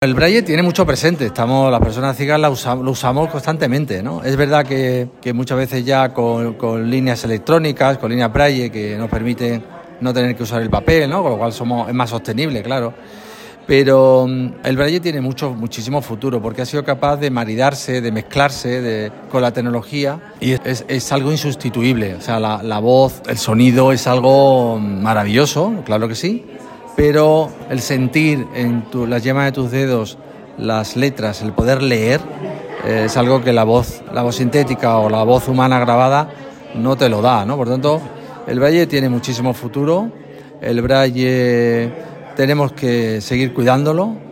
El braille tiene mucho presente, las personas ciegas lo usamos constantemente, ¿no? Es verdad que muchas veces ya con líneas electrónicas, con líneas braille que nos permiten no tener que usar el papel, ¿no? Con lo cual es más sostenible, claro. Pero el braille tiene muchísimo futuro porque ha sido capaz de maridarse, de mezclarse con la tecnología y es algo insustituible. O sea, la voz, el sonido es algo maravilloso, claro que sí, pero el sentir en las yemas de tus dedos las letras, el poder leer, es algo que la voz sintética o la voz humana grabada no te lo da, ¿no? Por tanto, el braille tiene muchísimo futuro. El braille tenemos que seguir cuidándolo,